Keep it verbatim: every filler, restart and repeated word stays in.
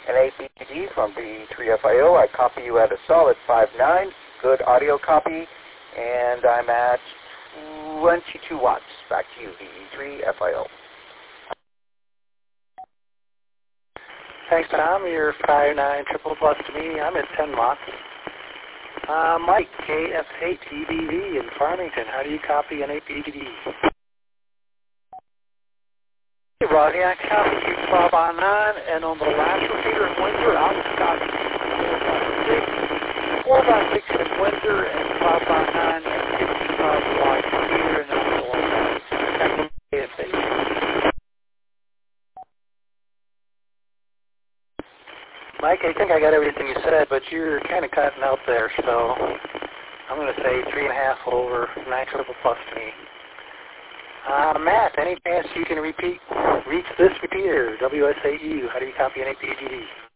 An A P G D from B three F I O. I copy you at a solid five nine. Good audio copy. And I'm at twenty-two watts. Back to you, B three F I O. Thanks, Tom. You're five nine triple plus to me. I'm at ten watts. Uh, Mike, K F eight E B V in Farmington. How do you copy an A P G D? Hey, Rodney, I copy you twelve on nine, and on the last repeater in Windsor, I'll copy four by six in Windsor and twelve by nine and fifty-five watt repeater, and then the one by K F eight. Mike, I think I got everything you said, but you're kind of cutting out there, so I'm going to say three and a half over nine triple plus to me. Uh, Matt, any chance you can repeat, reach this repeater, W S A U? How do you copy an A P G D?